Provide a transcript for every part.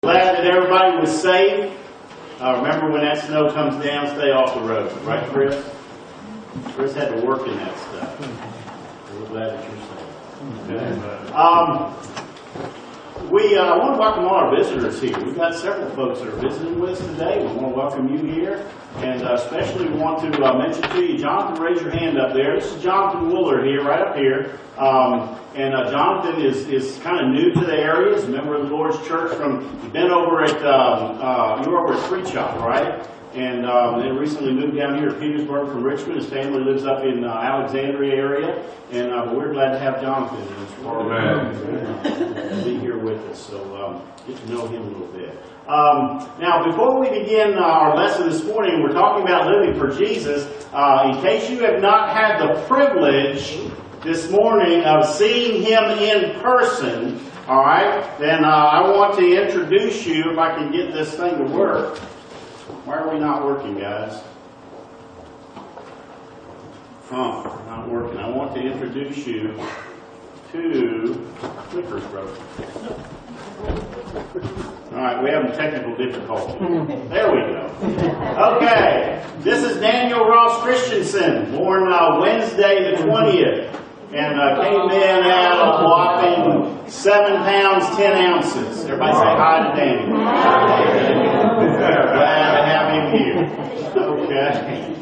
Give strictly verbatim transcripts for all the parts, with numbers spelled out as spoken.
Glad that everybody was safe. Uh, remember when that snow comes down, stay off the road. Right, Chris? Chris had to work in that stuff. We're glad that you're safe. Okay. Um, we uh, want to welcome all our visitors here. We've got several folks that are visiting with us today. We want to welcome you here. And uh, especially we want to uh, mention to you, Jonathan, raise your hand up there. This is Jonathan Wooler here, right up here. Um, and uh, Jonathan is, is kind of new to the area. He's a member of the Lord's Church. From You've been over at, um, uh, you were over at Street Shop, right? And um, they recently moved down here to Petersburg from Richmond. His family lives up in uh, Alexandria area. And uh, we're glad to have Jonathan in this program. Uh, be here with us. So um, get to know him a little bit. Um, now, before we begin uh, our lesson this morning, we're talking about living for Jesus. Uh, in case you have not had the privilege this morning of seeing him in person, all right, then uh, I want to introduce you, if I can get this thing to work. Why are we not working, guys? Oh, not working. I want to introduce you to Clicker's brother. All right, we have technical difficulty. There we go. Okay, this is Daniel Ross Christensen, born uh, Wednesday the twentieth, and uh, came in at a whopping seven pounds ten ounces. Everybody say hi to Daniel. Glad to have him here. Okay.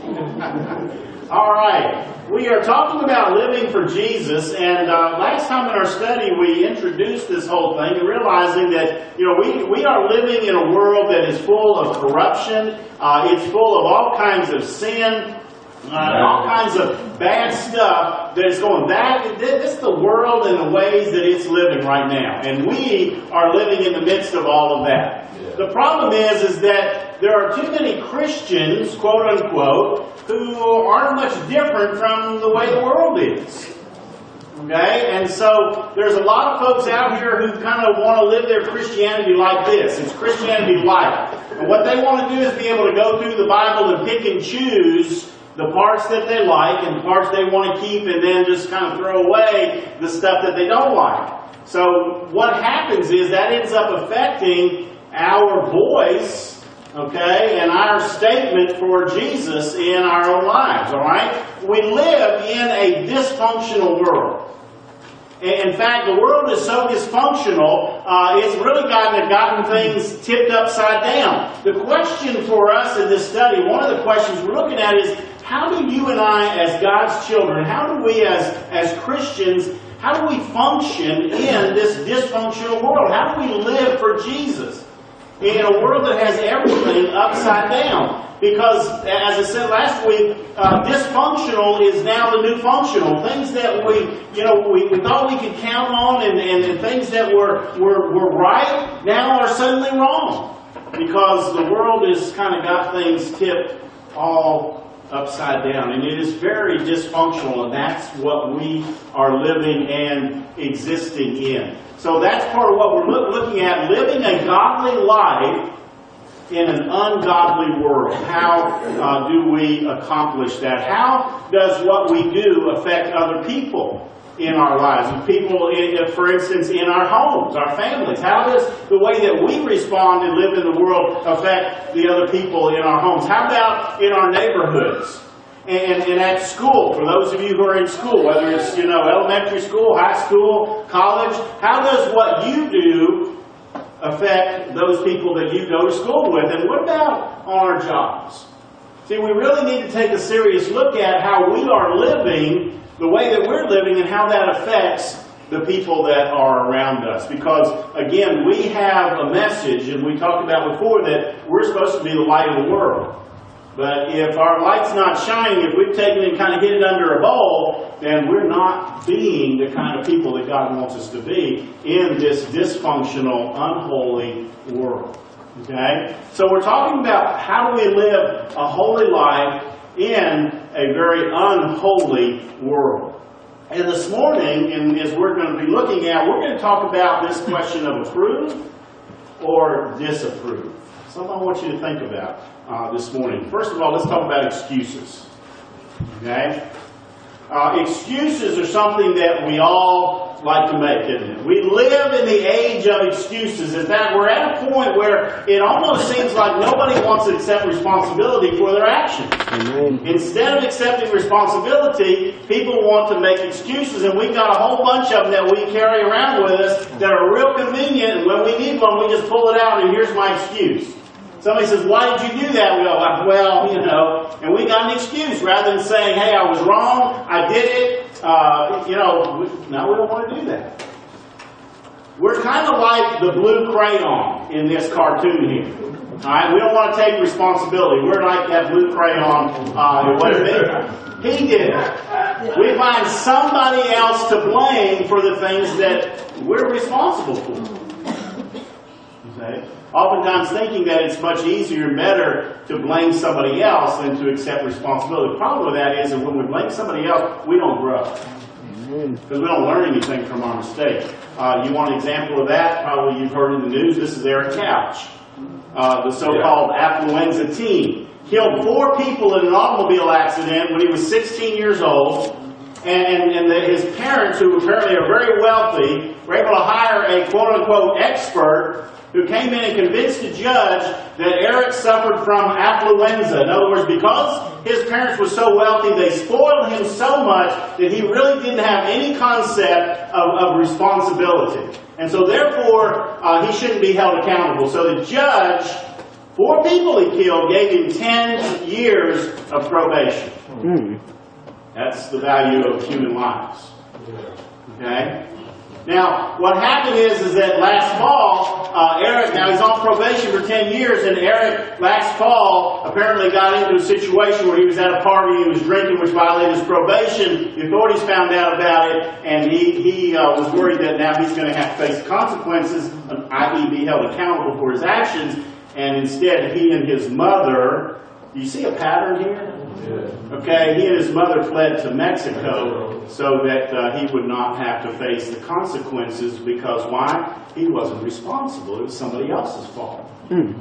All right. We are talking about living for Jesus, and uh, last time in our study we introduced this whole thing, realizing that you know we, we are living in a world that is full of corruption. Uh, it's full of all kinds of sin, uh, all kinds of bad stuff that is going. That this is the world and the ways that it's living right now, and we are living in the midst of all of that. The problem is, is that there are too many Christians, quote unquote, who aren't much different from the way the world is. Okay? And so there's a lot of folks out here who kind of want to live their Christianity like this. It's Christianity light. And what they want to do is be able to go through the Bible and pick and choose the parts that they like and the parts they want to keep, and then just kind of throw away the stuff that they don't like. So what happens is that ends up affecting our voice, okay, and our statement for Jesus in our own lives, all right? We live in a dysfunctional world. In fact, the world is so dysfunctional, uh, it's really gotten, gotten things tipped upside down. The question for us in this study, one of the questions we're looking at is, how do you and I, as God's children, how do we as, as Christians, how do we function in this dysfunctional world? How do we live for Jesus in a world that has everything upside down? Because, as I said last week, uh, dysfunctional is now the new functional. Things that we, you know, we, we thought we could count on, and, and, and things that were, were, were right now are suddenly wrong. Because the world has kind of got things tipped all upside down. And it is very dysfunctional, and that's what we are living and existing in. So that's part of what we're look, looking at, living a godly life in an ungodly world. How uh, do we accomplish that? How does what we do affect other people in our lives? People, in, for instance, in our homes, our families. How does the way that we respond and live in the world affect the other people in our homes? How about in our neighborhoods? And, and at school, for those of you who are in school, whether it's, you know, elementary school, high school, college, how does what you do affect those people that you go to school with? And what about on our jobs? See, we really need to take a serious look at how we are living, the way that we're living, and how that affects the people that are around us. Because, again, we have a message, and we talked about before, that we're supposed to be the light of the world. But if our light's not shining, if we've taken it and kind of hid it under a bowl, then we're not being the kind of people that God wants us to be in this dysfunctional, unholy world. Okay? So we're talking about how do we live a holy life in a very unholy world. And this morning, and as we're going to be looking at, we're going to talk about this question of approve or disapprove. Something I want you to think about uh, this morning. First of all, let's talk about excuses. Okay? Uh, excuses are something that we all like to make, isn't it? We live in the age of excuses. In fact, we're at a point where it almost seems like nobody wants to accept responsibility for their actions. Amen. Instead of accepting responsibility, people want to make excuses, and we've got a whole bunch of them that we carry around with us that are real convenient, and when we need one, we just pull it out, and here's my excuse. Somebody says, why did you do that? We go, well, you know, and we got an excuse rather than saying, hey, I was wrong, I did it. Uh, you know, no, we don't want to do that. We're kind of like the blue crayon in this cartoon here. All right, we don't want to take responsibility. We're like that blue crayon. Uh, what did he? He did it. We find somebody else to blame for the things that we're responsible for. Okay? Oftentimes thinking that it's much easier and better to blame somebody else than to accept responsibility. The problem with that is that when we blame somebody else, we don't grow. Because we don't learn anything from our mistake. Uh, you want an example of that? Probably you've heard in the news. This is Eric Couch, uh, the so-called affluenza teen. Killed four people in an automobile accident when he was sixteen years old. And, and the, his parents, who apparently are very wealthy, were able to hire a quote-unquote expert who came in and convinced a judge that Eric suffered from affluenza. In other words, because his parents were so wealthy, they spoiled him so much that he really didn't have any concept of, of responsibility. And so therefore, uh, he shouldn't be held accountable. So the judge, four people he killed, gave him ten years of probation. Mm. That's the value of human lives. Okay? Now, what happened is, is that last fall, uh, Eric, now he's on probation for ten years, and Eric, last fall, apparently got into a situation where he was at a party, he was drinking, which violated his probation. The authorities found out about it, and he, he uh, was worried that now he's going to have to face consequences, that is be held accountable for his actions, and instead he and his mother, do you see a pattern here? Okay, he and his mother fled to Mexico so that uh, he would not have to face the consequences because why? He wasn't responsible. It was somebody else's fault. Hmm.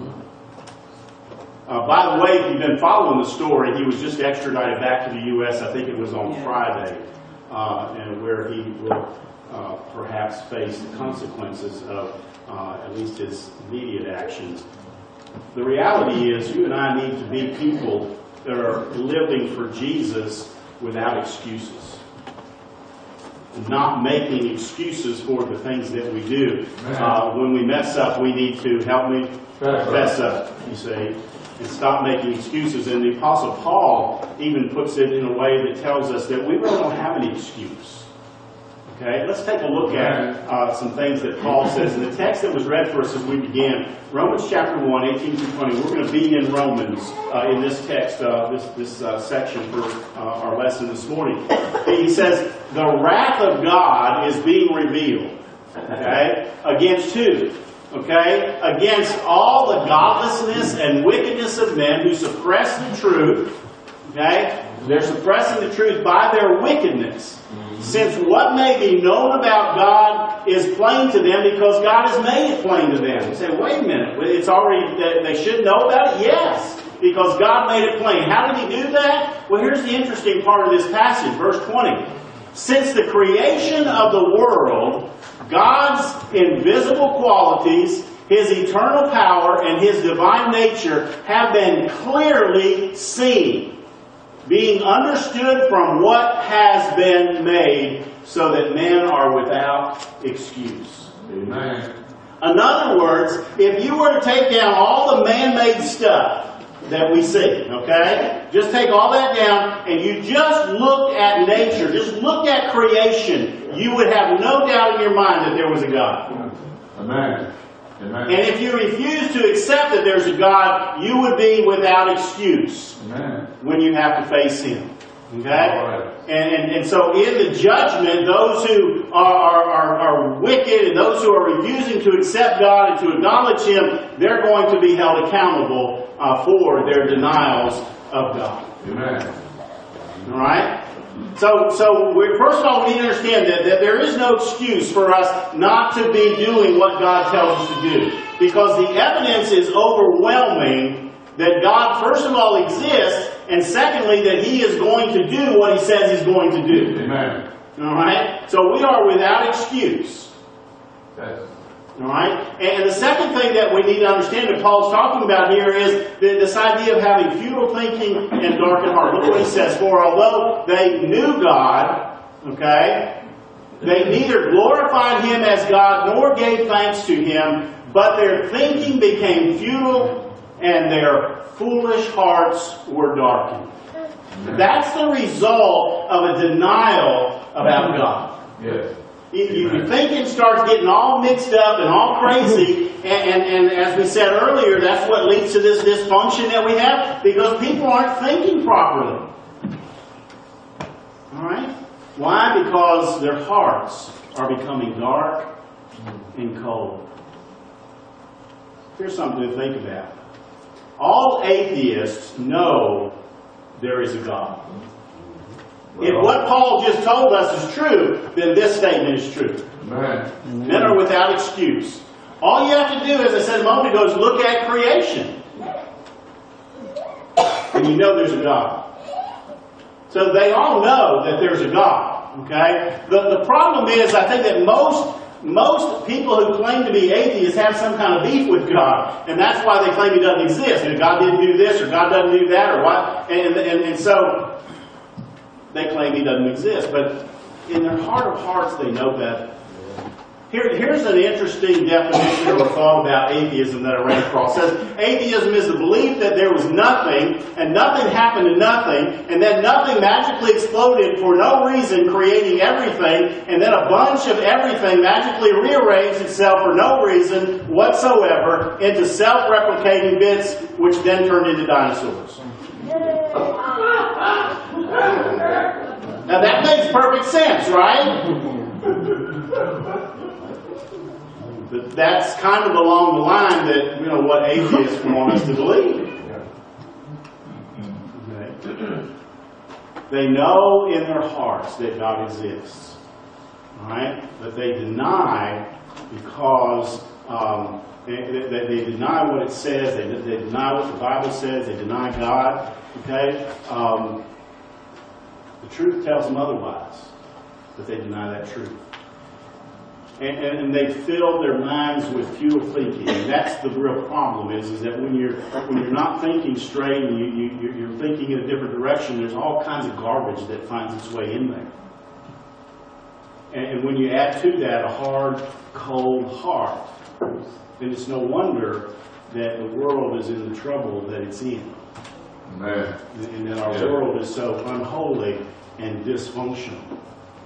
Uh, by the way, if you've been following the story, he was just extradited back to the U S I think it was on Friday, uh, and where he will uh, perhaps face the consequences of uh, at least his immediate actions. The reality is you and I need to be people that are living for Jesus without excuses. Not making excuses for the things that we do. Uh, when we mess up, we need to, help me, fess up, you see, and stop making excuses. And the Apostle Paul even puts it in a way that tells us that we really don't have any excuse. Okay, let's take a look at uh, some things that Paul says. In the text that was read for us as we began, Romans chapter one, eighteen through twenty. We're going to be in Romans uh, in this text, uh, this, this uh, section for uh, our lesson this morning. He says, the wrath of God is being revealed. Okay, against who? Okay, against all the godlessness and wickedness of men who suppress the truth. Okay, they're suppressing the truth by their wickedness. Since what may be known about God is plain to them because God has made it plain to them. You say, wait a minute, it's already, they should know about it? Yes, because God made it plain. How did He do that? Well, here's the interesting part of this passage, verse twenty. Since the creation of the world, God's invisible qualities, His eternal power, and His divine nature have been clearly seen, being understood from what has been made, so that men are without excuse. Amen. In other words, if you were to take down all the man-made stuff that we see, okay? Just take all that down and you just look at nature, just look at creation, you would have no doubt in your mind that there was a God. Amen. Amen. And if you refuse to accept that there's a God, you would be without excuse. Amen. When you have to face Him. Okay? Right. And, and, and so in the judgment, those who are, are, are, are wicked and those who are refusing to accept God and to acknowledge Him, they're going to be held accountable uh, for their denials of God. Amen. All right? So, so we, first of all, we need to understand that, that there is no excuse for us not to be doing what God tells us to do. Because the evidence is overwhelming that God, first of all, exists, and secondly, that He is going to do what He says He's going to do. Amen. All right? So we are without excuse. Yes. All right? And the second thing that we need to understand that Paul's talking about here is this idea of having futile thinking and darkened heart. Look what he says. For although they knew God, okay, they neither glorified Him as God nor gave thanks to Him, but their thinking became futile and their foolish hearts were darkened. That's the result of a denial about God. Yes. You, you, your thinking starts getting all mixed up and all crazy, and, and, and as we said earlier, that's what leads to this dysfunction that we have, because people aren't thinking properly. Alright? Why? Because their hearts are becoming dark and cold. Here's something to think about. All atheists know there is a God. If what Paul just told us is true, then this statement is true. Amen. Men are without excuse. All you have to do, as I said a moment ago, is look at creation. And you know there's a God. So they all know that there's a God. Okay? The, the problem is, I think that most, most people who claim to be atheists have some kind of beef with God. And that's why they claim He doesn't exist. And God didn't do this, or God doesn't do that, or what. And, and, and so they claim He doesn't exist. But in their heart of hearts, they know better. Here, here's an interesting definition or thought about atheism that I ran across. It says, atheism is the belief that there was nothing, and nothing happened to nothing, and then nothing magically exploded for no reason, creating everything, and then a bunch of everything magically rearranged itself for no reason whatsoever into self-replicating bits, which then turned into dinosaurs. Now that makes perfect sense, right? But that's kind of along the line that, you know, what atheists want us to believe. Okay. They know in their hearts that God exists. Alright? But they deny because um, they, they, they deny what it says, they, they deny what the Bible says, they deny God. Okay? Um, the truth tells them otherwise, but they deny that truth. And, and, and they fill their minds with futile thinking. And that's the real problem is, is that when you're, when you're not thinking straight and you, you, you're thinking in a different direction, there's all kinds of garbage that finds its way in there. And, and when you add to that a hard, cold heart, then it's no wonder that the world is in the trouble that it's in. Amen. And, and that our yeah. world is so unholy and dysfunctional.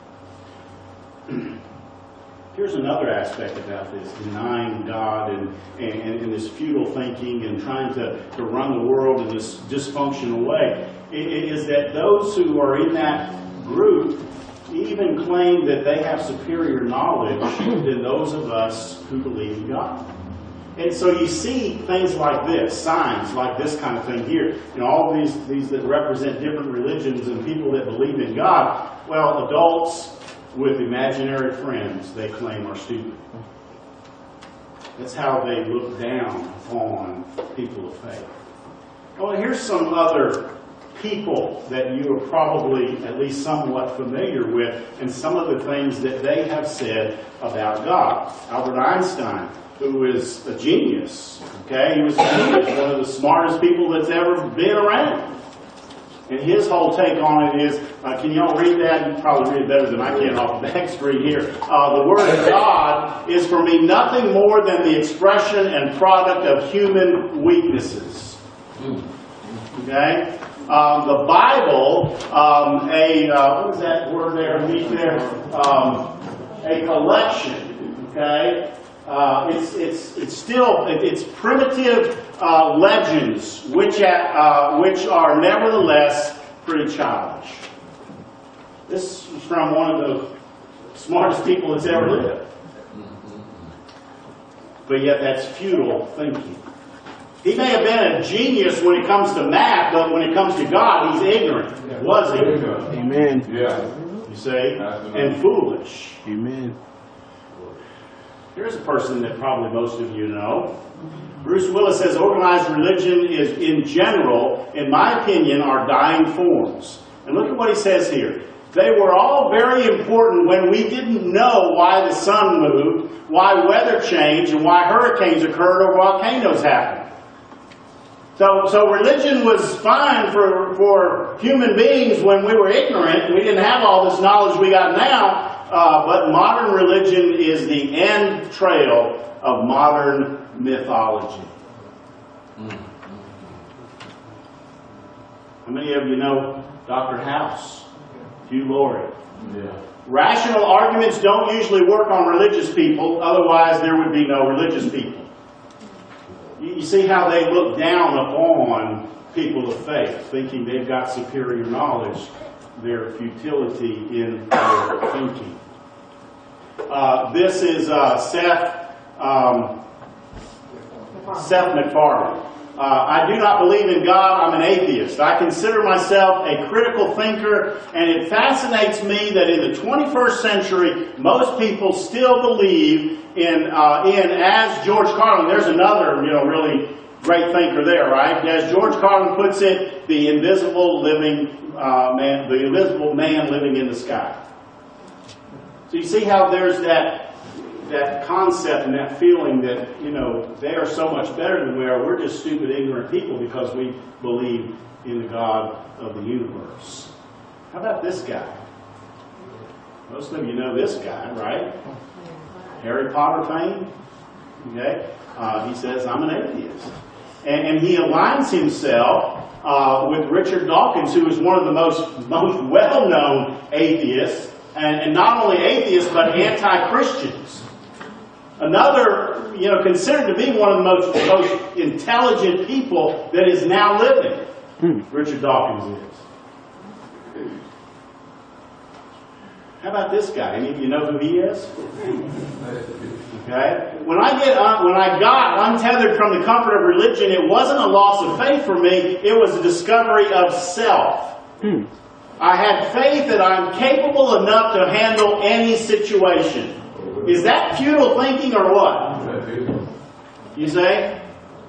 Here's another aspect about this, denying God and, and, and this futile thinking and trying to, to run the world in this dysfunctional way. It, it is that those who are in that group even claim that they have superior knowledge than those of us who believe in God. And so you see things like this, signs like this kind of thing here. You know, all these, these that represent different religions and people that believe in God. Well, adults with imaginary friends they claim are stupid. That's how they look down on people of faith. Well, here's some other people that you are probably at least somewhat familiar with and some of the things that they have said about God. Albert Einstein, who is a genius, okay? He was a genius, one of the smartest people that's ever been around. And his whole take on it is, uh, can y'all read that? You can probably read it better than I can off the back screen here. Uh, the Word of God is for me nothing more than the expression and product of human weaknesses. Okay? Um, the Bible, um, a, uh, what is that word there underneath there? Um, a collection, okay? Uh, it's, it's, it's still, it's primitive uh, legends, which, uh, which are nevertheless pretty childish. This is from one of the smartest people that's ever lived. But yet that's futile thinking. He may have been a genius when it comes to math, but when it comes to God, he's ignorant. Was ignorant. Amen. Yeah. You see? And foolish. Amen. Here's a person that probably most of you know. Bruce Willis says, organized religion is, in general, in my opinion, are dying forms. And look at what he says here. They were all very important when we didn't know why the sun moved, why weather changed, and why hurricanes occurred or volcanoes happened. So, so religion was fine for, for human beings when we were ignorant. We didn't have all this knowledge we got now. Uh, but modern religion is the end trail of modern mythology. How many of you know Doctor House? Hugh Laurie. Yeah. Rational arguments don't usually work on religious people, otherwise there would be no religious people. You, you see how they look down upon people of faith, thinking they've got superior knowledge, their futility in their thinking. Uh, this is uh, Seth, um, Seth MacFarlane. Uh, I do not believe in God. I'm an atheist. I consider myself a critical thinker, and it fascinates me that in the twenty-first century, most people still believe in, uh, in as George Carlin. There's another, you know, really great thinker there, right? As George Carlin puts it, the invisible living uh, man, the invisible man living in the sky. So you see how there's that. that concept and that feeling that, you know, they are so much better than we are. We're just stupid, ignorant people because we believe in the God of the universe. How about this guy? Most of you know this guy, right? Harry Potter fame. Okay? Uh, he says, I'm an atheist. And, and he aligns himself uh, with Richard Dawkins, who is one of the most, most well-known atheists, and, and not only atheists, but anti-Christians. Another, you know, considered to be one of the most, most intelligent people that is now living. Hmm. Richard Dawkins is. How about this guy? Any of you know who he is? Okay. When I get un, when I got untethered from the comfort of religion, it wasn't a loss of faith for me. It was a discovery of self. Hmm. I had faith that I'm capable enough to handle any situation. Is that futile thinking or what? You say?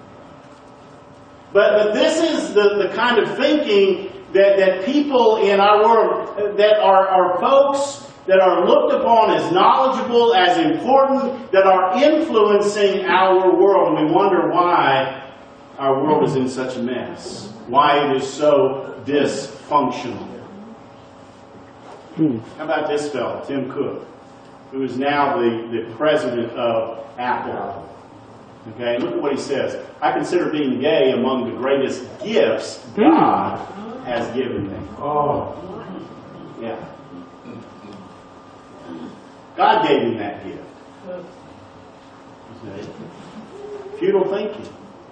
But, but this is the, the kind of thinking that, that people in our world, that are, are folks that are looked upon as knowledgeable, as important, that are influencing our world. And we wonder why our world is in such a mess. Why it is so dysfunctional. Hmm. How about this fellow, Tim Cook, who is now the, the president of Apple. Okay, look at what he says. I consider being gay among the greatest gifts God has given me. Oh. Yeah. God gave him that gift. Okay. Futile thinking.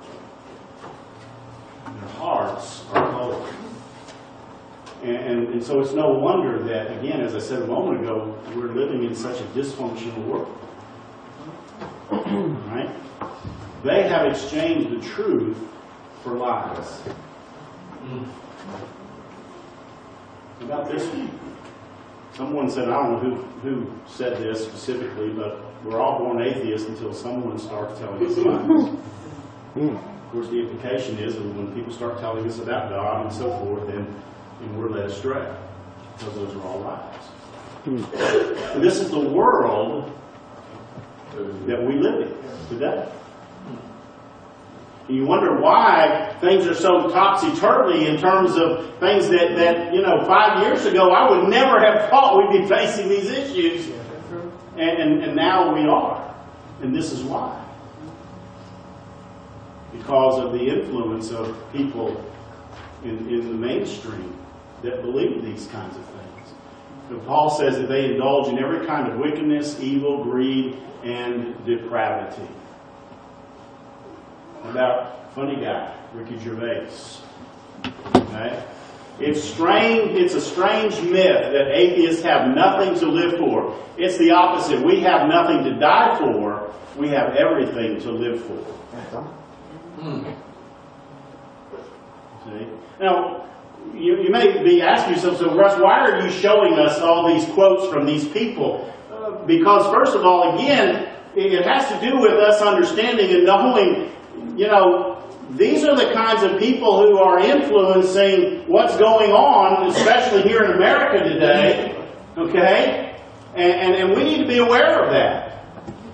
Their hearts are cold. And, and, and so it's no wonder that, again, as I said a moment ago, we're living in such a dysfunctional world. Right? They have exchanged the truth for lies. About this one. Someone said, I don't know who, who said this specifically, but we're all born atheists until someone starts telling us lies. Of course, the implication is that when people start telling us about God and so forth, then and we're led astray, because those are all lies. And this is the world that we live in today. And you wonder why things are so topsy-turvy in terms of things that, that, you know, five years ago I would never have thought we'd be facing these issues. And, and, and now we are. And this is why. Because of the influence of people in, in the mainstream that believe these kinds of things. And Paul says that they indulge in every kind of wickedness, evil, greed, and depravity. About funny guy, Ricky Gervais. Okay? It's strange, it's a strange myth that atheists have nothing to live for. It's the opposite. We have nothing to die for. We have everything to live for. Hmm. See? Now, You, you may be asking yourself, so Russ, why are you showing us all these quotes from these people? Uh, because first of all, again, it has to do with us understanding and knowing, you know, these are the kinds of people who are influencing what's going on, especially here in America today. Okay? And, and, and we need to be aware of that.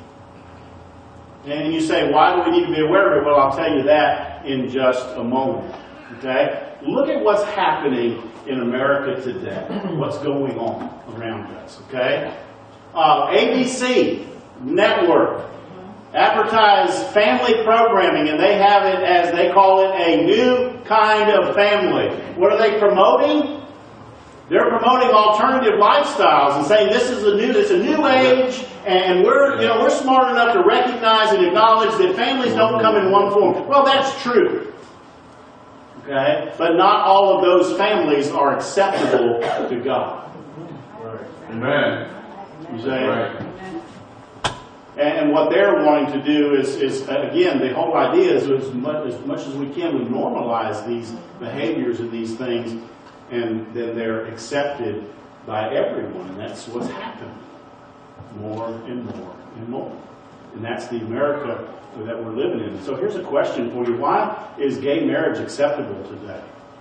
And you say, why do we need to be aware of it? Well, I'll tell you that in just a moment. Okay? Look at what's happening in America today. What's going on around us. Okay? Uh, A B C Network advertise family programming, and they have it as, they call it, a new kind of family. What are they promoting? They're promoting alternative lifestyles and saying this is a new, it's a new age, and we're, you know, we're smart enough to recognize and acknowledge that families don't come in one form. Well, that's true. Okay? But not all of those families are acceptable to God. Amen. You say? Right. And what they're wanting to do is, is again, the whole idea is as much, as much as we can, we normalize these behaviors and these things, and then they're accepted by everyone. And that's what's happened more and more and more. And that's the America that we're living in. So here's a question for you. Why is gay marriage acceptable today?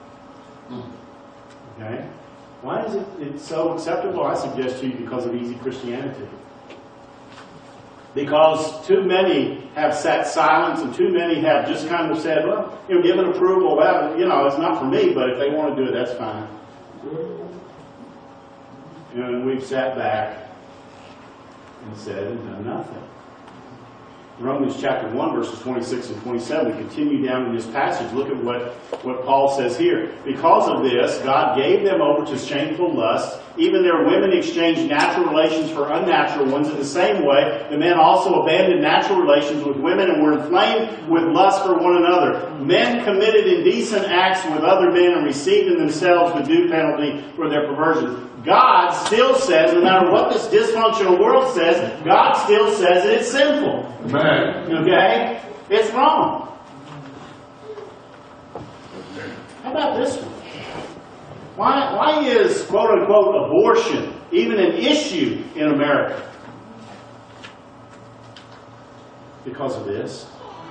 Okay? Why is it it's so acceptable? I suggest to you because of easy Christianity. Because too many have sat silent, and too many have just kind of said, well, you know, given approval, well, you know, it's not for me, but if they want to do it, that's fine. You know, and we've sat back and said and done nothing. Romans chapter one, verses twenty-six and twenty-seven, we continue down in this passage. Look at what, what Paul says here. Because of this, God gave them over to shameful lust. Even their women exchanged natural relations for unnatural ones. In the same way, the men also abandoned natural relations with women and were inflamed with lust for one another. Men committed indecent acts with other men and received in themselves the due penalty for their perversions. God still says, no matter what this dysfunctional world says, God still says that it's sinful. Amen. Okay? It's wrong. How about this one? Why, why is, quote unquote, abortion even an issue in America? Because of this.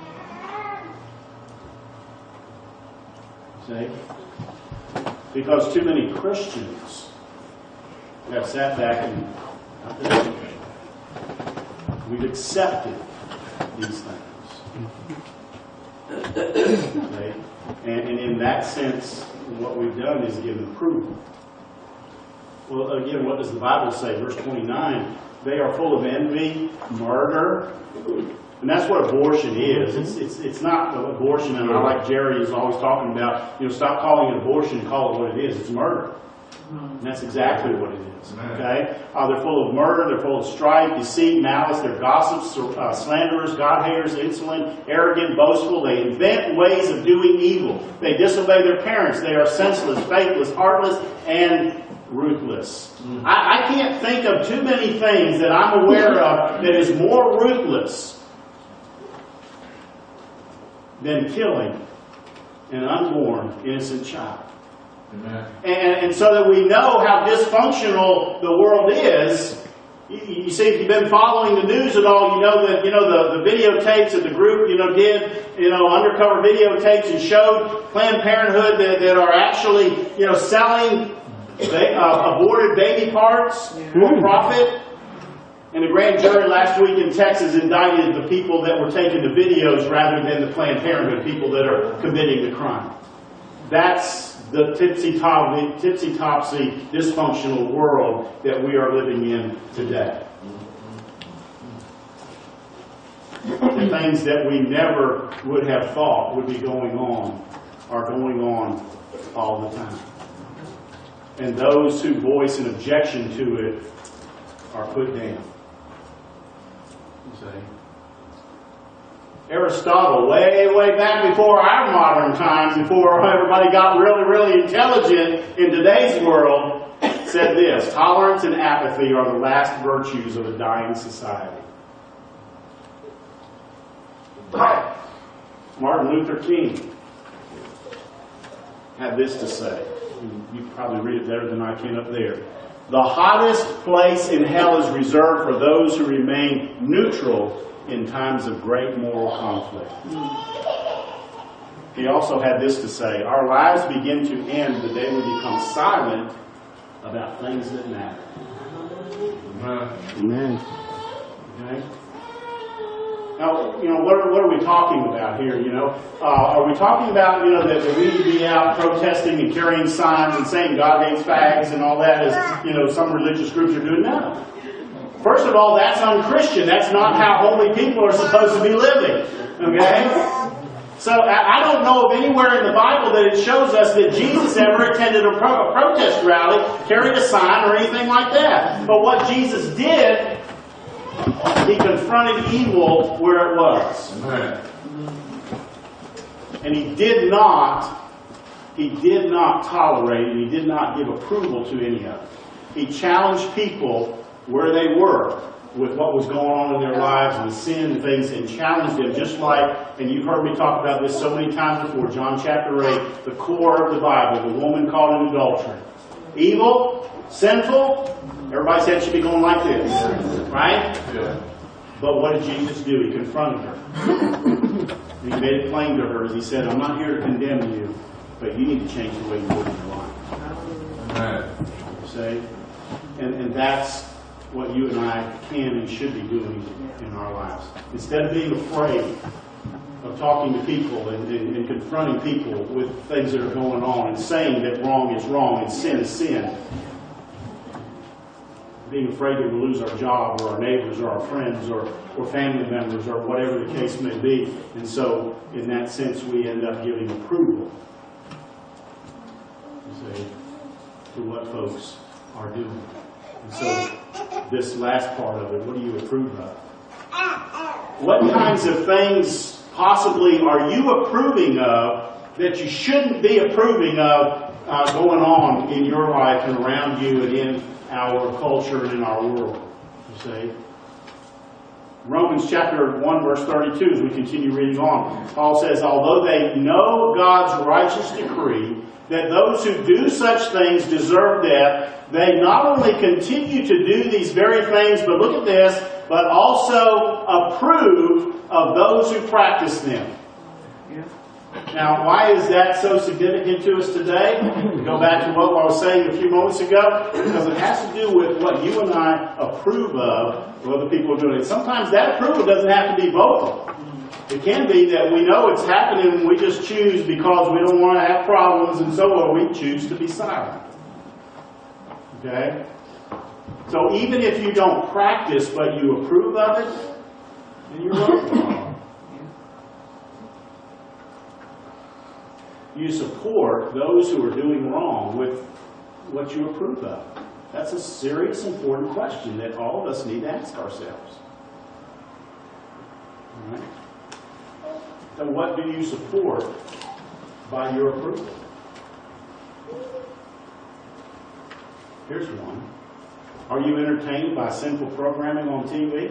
See? Because too many Christians have sat back and we've accepted these things. Okay? And, and in that sense, what we've done is given approval. Well, again, what does the Bible say? Verse twenty-nine, they are full of envy, murder. And that's what abortion is. It's, it's, it's not abortion, and I like Jerry is always talking about, you know, stop calling it abortion and call it what it is. It's murder. And that's exactly what it is. Okay? Uh, they're full of murder, they're full of strife, deceit, malice, they're gossips, uh, slanderers, God-haters, insolent, arrogant, boastful. They invent ways of doing evil. They disobey their parents. They are senseless, faithless, heartless, and ruthless. Mm. I, I can't think of too many things that I'm aware of that is more ruthless than killing an unborn innocent child. Amen. And, and so that we know how dysfunctional the world is. You, you see, if you've been following the news at all, you know that you know the, the videotapes that the group you know did, you know, undercover videotapes and showed Planned Parenthood that, that are actually you know selling ba- uh, aborted baby parts for profit. And the grand jury last week in Texas indicted the people that were taking the videos rather than the Planned Parenthood people that are committing the crime. That's the tipsy-topsy, tipsy-topsy, dysfunctional world that we are living in today. The things that we never would have thought would be going on are going on all the time. And those who voice an objection to it are put down. You see? Aristotle, way, way back before our modern times, before everybody got really, really intelligent in today's world, said this: tolerance and apathy are the last virtues of a dying society. Martin Luther King had this to say. You can probably read it better than I can up there. The hottest place in hell is reserved for those who remain neutral in times of great moral conflict. he also had this to say: our lives begin to end the day we become silent about things that matter. Amen. Okay? Now, you know, what are, what are we talking about here, you know? Uh, are we talking about, you know, that, that we need to be out protesting and carrying signs and saying God hates fags and all that as, you know, some religious groups are doing? No. First of all, that's unchristian. That's not how holy people are supposed to be living. Okay? So I don't know of anywhere in the Bible that it shows us that Jesus ever attended a, pro- a protest rally, carried a sign, or anything like that. But what Jesus did, he confronted evil where it was. Amen. And he did not, he did not tolerate, and he did not give approval to any of it. He challenged people where they were with what was going on in their lives and sin and things, and challenged them, just like, and you've heard me talk about this so many times before, John chapter eight, the core of the Bible, the woman caught in adultery. Evil, sinful, everybody said it should be going like this, right? Yeah. But what did Jesus do? He confronted her. He made it plain to her as he said, I'm not here to condemn you, but you need to change the way you live your life. Amen. See? And, and that's what you and I can and should be doing in our lives. Instead of being afraid of talking to people and, and, and confronting people with things that are going on and saying that wrong is wrong and sin is sin, being afraid that we'll lose our job or our neighbors or our friends or, or family members or whatever the case may be. And so, in that sense, we end up giving approval, you see, to what folks are doing. And so, this last part of it, what do you approve of? What kinds of things possibly are you approving of that you shouldn't be approving of uh, going on in your life and around you and in our culture and in our world? You see? Romans chapter one verse thirty-two, as we continue reading on, Paul says, although they know God's righteous decree that those who do such things deserve death, they not only continue to do these very things, but look at this, but also approve of those who practice them. Now, why is that so significant to us today? To go back to what I was saying a few moments ago, because it has to do with what you and I approve of, what other people are doing. And sometimes that approval doesn't have to be vocal. It can be that we know it's happening and we just choose because we don't want to have problems, and so on, we choose to be silent. Okay? So even if you don't practice but you approve of it, then you're wrong. You support those who are doing wrong with what you approve of. That's a serious, important question that all of us need to ask ourselves. All right? So what do you support by your approval? Here's one. Are you entertained by sinful programming on T V?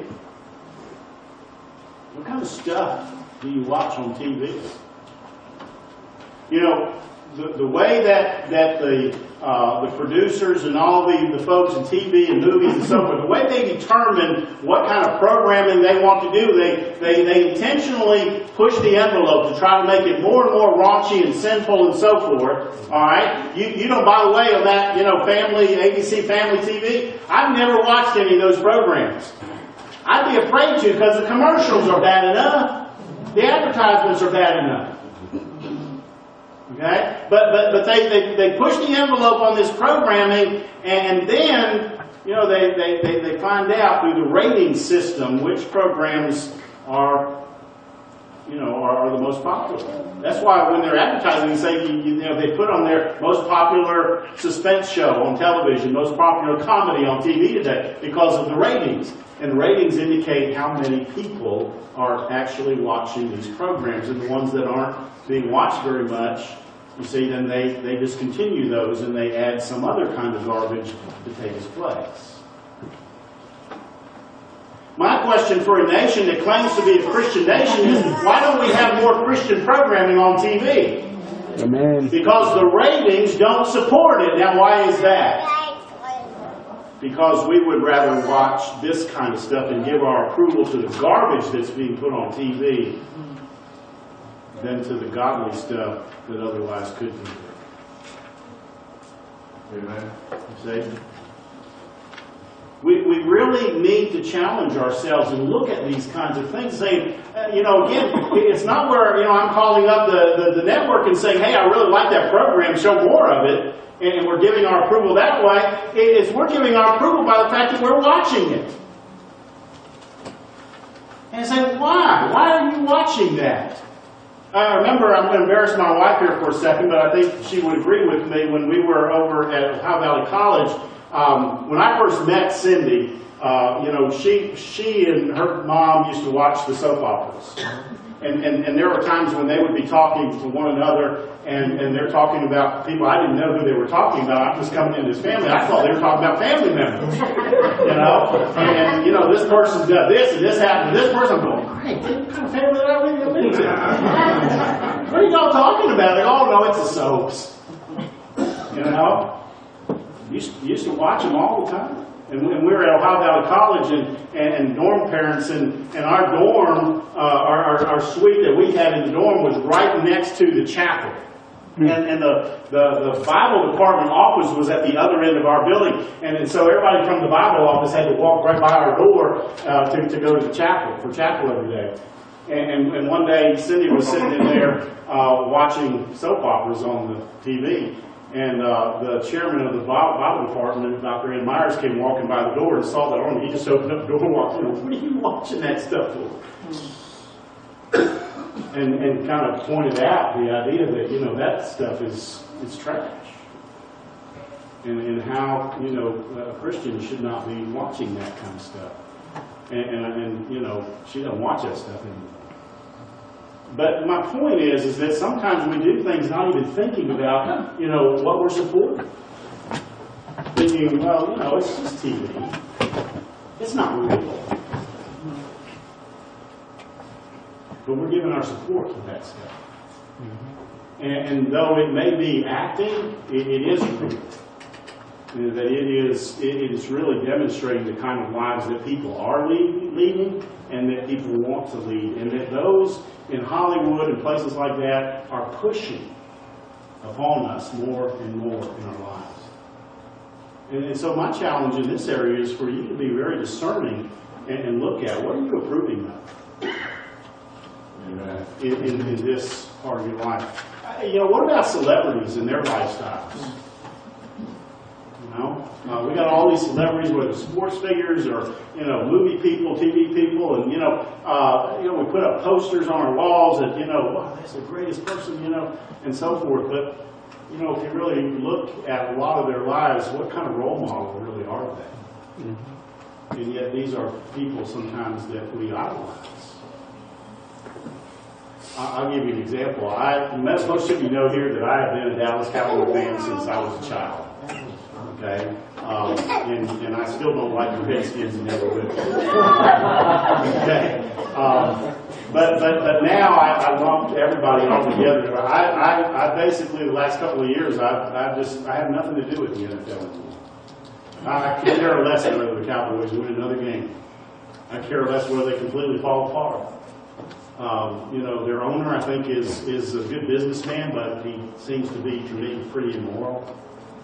What kind of stuff do you watch on T V? You know, the, the way that, that the, uh, the producers and all the, the folks in T V and movies and so forth, the way they determine what kind of programming they want to do, they, they, they intentionally push the envelope to try to make it more and more raunchy and sinful and so forth. All right? You, you know, by the way, on that, you know, family, A B C Family T V, I've never watched any of those programs. I'd be afraid to because the commercials are bad enough. The advertisements are bad enough. Okay? But but but they, they, they push the envelope on this programming, and then, you know, they, they, they, they find out through the rating system which programs are, you know, are, are the most popular. That's why when they're advertising, they say, you, you know, they put on their most popular suspense show on television, most popular comedy on T V today, because of the ratings. And the ratings indicate how many people are actually watching these programs. And the ones that aren't being watched very much, you see, then they, they discontinue those and they add some other kind of garbage to take its place. My question for a nation that claims to be a Christian nation is, why don't we have more Christian programming on T V? Amen. Because the ratings don't support it. Now, why is that? Because we would rather watch this kind of stuff and give our approval to the garbage that's being put on T V than to the godly stuff that otherwise could be there. Amen. You see? We, we really need to challenge ourselves and look at these kinds of things, saying, uh, you know, again, it's not where, you know, I'm calling up the, the, the network and saying, hey, I really like that program, show more of it, and we're giving our approval that way. It's we're giving our approval by the fact that we're watching it. And I say, why? Why are you watching that? I remember, I'm going to embarrass my wife here for a second, but I think she would agree with me when we were over at Ohio Valley College. Um, when I first met Cindy, uh, you know, she she and her mom used to watch the soap operas. And, and, and there were times when they would be talking to one another, and, and they're talking about people I didn't know who they were talking about. I'm just coming into this family. I thought they were talking about family members. You know? And, you know, this person's done this, and this happened to this person. I'm going, great, what kind of family did I really get into? What are y'all talking about? They all know it's the soaps. You know? Used, used to watch them all the time. And we were at Ohio Valley College, and, and, and dorm parents, and, and our dorm, uh, our, our, our suite that we had in the dorm was right next to the chapel. And, and the, the, the Bible department office was at the other end of our building. And, and so everybody from the Bible office had to walk right by our door uh, to, to go to the chapel, for chapel every day. And, and, and one day, Cindy was sitting in there uh, watching soap operas on the T V. And uh, the chairman of the Bible department, Doctor Ed Myers, came walking by the door and saw that on. He just opened up the door and walked in. What are you watching that stuff for? and and kind of pointed out the idea that, you know, that stuff is is trash. And, and how, you know, a Christian should not be watching that kind of stuff. And, and, and you know, she doesn't watch that stuff anymore. But my point is, is that sometimes we do things not even thinking about, you know, what we're supporting. Thinking, well, you know, it's just T V. It's not real. But we're giving our support to that stuff. Mm-hmm. and, and though it may be acting, it, it is real. You know, that it is, it, it is really demonstrating the kind of lives that people are lead, leading and that people want to lead. And that those in Hollywood and places like that are pushing upon us more and more in our lives. And, and so my challenge in this area is for you to be very discerning and, and look at what are you approving of in, in, in this part of your life. You know, what about celebrities and their lifestyles? You know, uh, we got all these celebrities, whether sports figures or, you know, movie people, T V people, and, you know, uh, you know, we put up posters on our walls that, you know, wow, that's the greatest person, you know, and so forth. But, you know, if you really look at a lot of their lives, what kind of role model really are they? Mm-hmm. And yet these are people sometimes that we idolize. I'll give you an example. I, most of you know here that I have been a Dallas Cowboy fan since I was a child. Okay, um, and, and I still don't like the Redskins and never will. Okay, um, but but but now I, I lump everybody all together. I, I I basically the last couple of years I I just I have nothing to do with the N F L anymore. I could care less whether the Cowboys win another game. I care less whether they completely fall apart. Um, you know, their owner, I think, is is a good businessman, but he seems to be, to me, pretty immoral.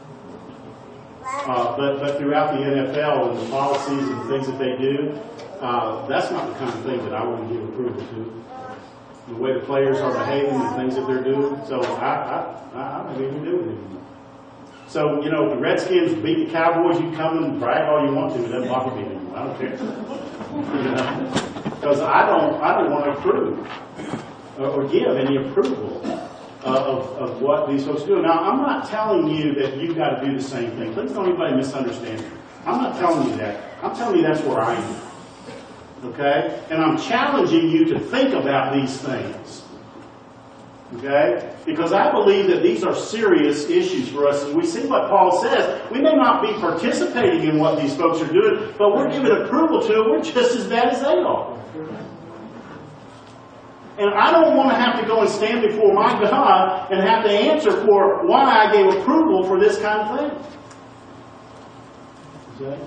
Uh, but but throughout the N F L and the policies and things that they do, uh, that's not the kind of thing that I want to give approval to. The way the players are behaving and things that they're doing, so I I, I, I don't even do it anymore. So, you know, if the Redskins beat the Cowboys, you come and brag all you want to. It doesn't bother me anymore. I don't care. You know? Because I don't, I don't want to approve or give any approval of, of what these folks do. Now, I'm not telling you that you've got to do the same thing. Please don't anybody misunderstand me. I'm not telling you that. I'm telling you that's where I am. Okay? And I'm challenging you to think about these things. Okay? Because I believe that these are serious issues for us. And we see what Paul says. We may not be participating in what these folks are doing, but we're giving approval to it. We're just as bad as they are. And I don't want to have to go and stand before my God and have to answer for why I gave approval for this kind of thing. Okay?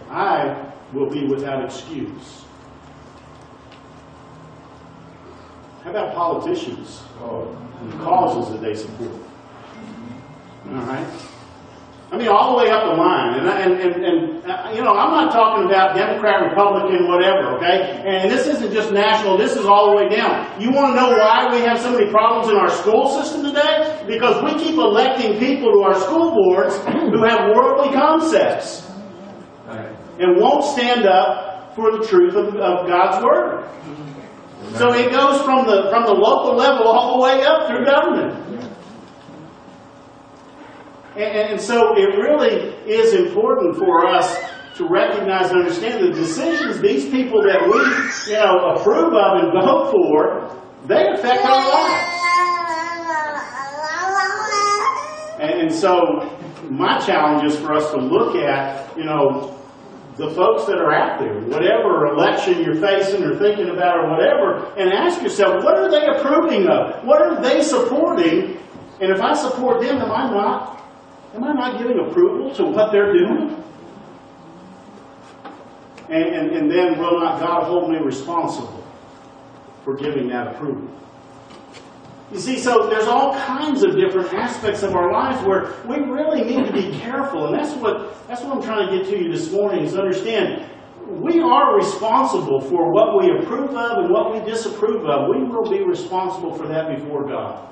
I will be without excuse. How about politicians Oh. and the causes that they support? All right? I mean, all the way up the line. And, and, and, and uh, you know, I'm not talking about Democrat, Republican, whatever, okay? And this isn't just national, this is all the way down. You want to know why we have so many problems in our school system today? Because we keep electing people to our school boards who have worldly concepts and won't stand up for the truth of, of God's Word. So it goes from the, from the local level all the way up through government. And, and so it really is important for us to recognize and understand the decisions these people that we, you know, approve of and vote for, they affect our lives. And, and so my challenge is for us to look at, you know, the folks that are out there, whatever election you're facing or thinking about or whatever, and ask yourself, what are they approving of? What are they supporting? And if I support them, am I not? Am I not giving approval to what they're doing? And, and, and then will not God hold me responsible for giving that approval? You see, so there's all kinds of different aspects of our lives where we really need to be careful. And that's what, that's what I'm trying to get to you this morning, is understand we are responsible for what we approve of and what we disapprove of. We will be responsible for that before God.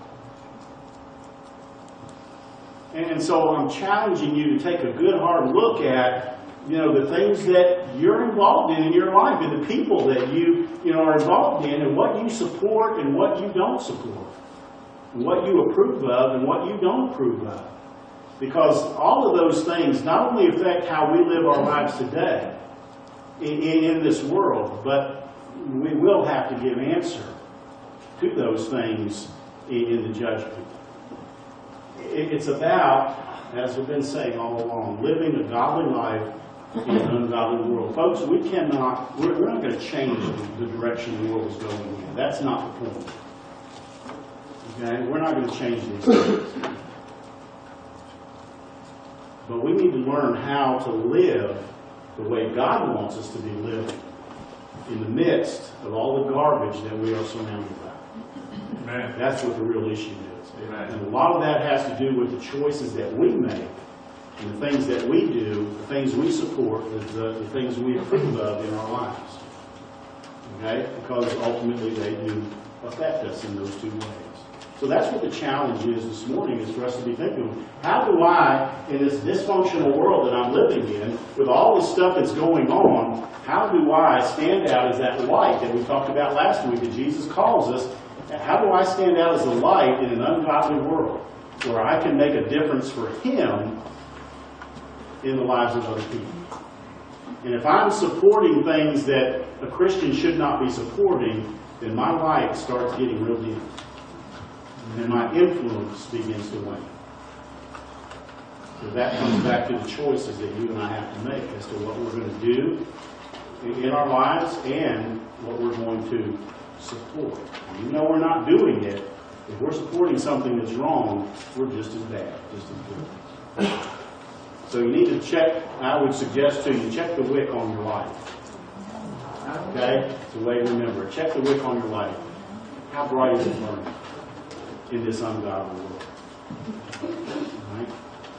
And so I'm challenging you to take a good hard look at, you know, the things that you're involved in in your life and the people that you, you know, are involved in and what you support and what you don't support. And what you approve of and what you don't approve of. Because all of those things not only affect how we live our lives today in, in this world, but we will have to give answer to those things in, in the judgment. It's about, as we've been saying all along, living a godly life in an ungodly world. Folks, we cannot, we're, we're not going to change the direction the world is going in. That's not the point. Okay? We're not going to change these things. But we need to learn how to live the way God wants us to be living in the midst of all the garbage that we are surrounded by. Amen. That's what the real issue is. Amen. And a lot of that has to do with the choices that we make and the things that we do, the things we support, the, the, the things we approve of in our lives. Okay? Because ultimately they do affect us in those two ways. So that's what the challenge is this morning, is for us to be thinking, how do I, in this dysfunctional world that I'm living in, with all this stuff that's going on, how do I stand out as that light that we talked about last week that Jesus calls us? How do I stand out as a light in an ungodly world where I can make a difference for Him in the lives of other people? And if I'm supporting things that a Christian should not be supporting, then my light starts getting real dim. And my influence begins to wane. So that comes back to the choices that you and I have to make as to what we're going to do in our lives and what we're going to support. And even though we're not doing it, if we're supporting something that's wrong, we're just as bad, just as good. So you need to check, I would suggest to you, check the wick on your life. Okay? It's a way to remember. Check the wick on your life. How bright is it burning in this ungodly world? Right?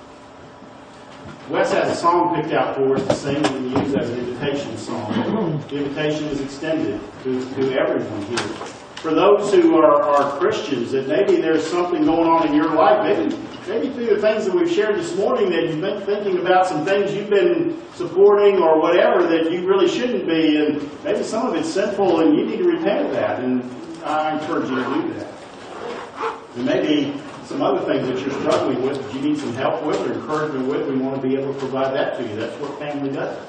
Wes has a song picked out for us to sing and use as an invitation song. The invitation is extended to, to everyone here. For those who are, are Christians, that maybe there's something going on in your life, maybe, maybe through the things that we've shared this morning, that you've been thinking about some things you've been supporting or whatever that you really shouldn't be, and maybe some of it's sinful and you need to repent of that, and I encourage you to do that. And maybe some other things that you're struggling with that you need some help with or encouragement with, we want to be able to provide that to you. That's what family does.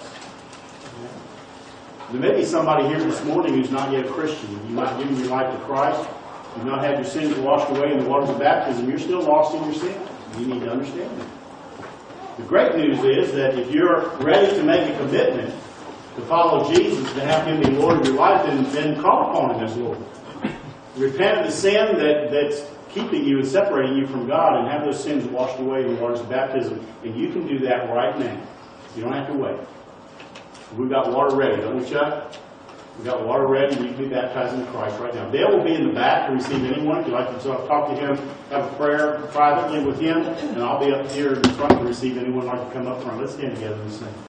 There may be somebody here this morning who's not yet a Christian. You've not given your life to Christ. You've not had your sins washed away in the waters of baptism. You're still lost in your sin. You need to understand that. The great news is that if you're ready to make a commitment to follow Jesus, to have Him be Lord of your life, then, then call upon Him as Lord. Repent of the sin that, that's keeping you and separating you from God, and have those sins washed away in the waters of baptism. And you can do that right now. You don't have to wait. We've got water ready, don't we, Chuck? We've got water ready, and you can be baptized into Christ right now. Dale will be in the back to receive anyone. If you'd like to talk to him, have a prayer privately with him, and I'll be up here in front to receive anyone who'd like to come up front. Let's stand together and sing.